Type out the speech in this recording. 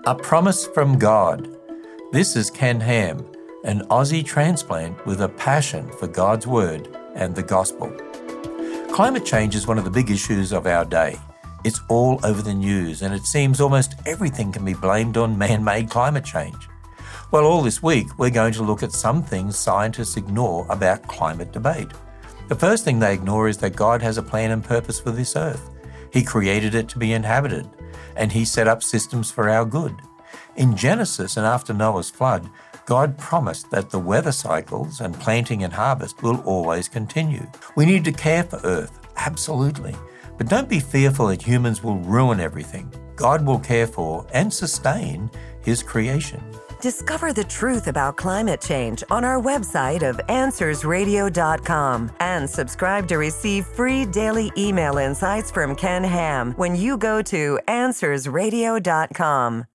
A Promise from God. This is Ken Ham, an Aussie transplant with a passion for God's Word and the Gospel. Climate change is one of the big issues of our day. It's all over the news, and it seems almost everything can be blamed on man-made climate change. Well, all this week, we're going to look at some things scientists ignore about climate debate. The first thing they ignore is that God has a plan and purpose for this earth. He created it to be inhabited, and He set up systems for our good. In Genesis and after Noah's flood, God promised that the weather cycles and planting and harvest will always continue. We need to care for Earth, absolutely. But don't be fearful that humans will ruin everything. God will care for and sustain His creation. Discover the truth about climate change on our website of AnswersRadio.com and subscribe to receive free daily email insights from Ken Ham when you go to AnswersRadio.com.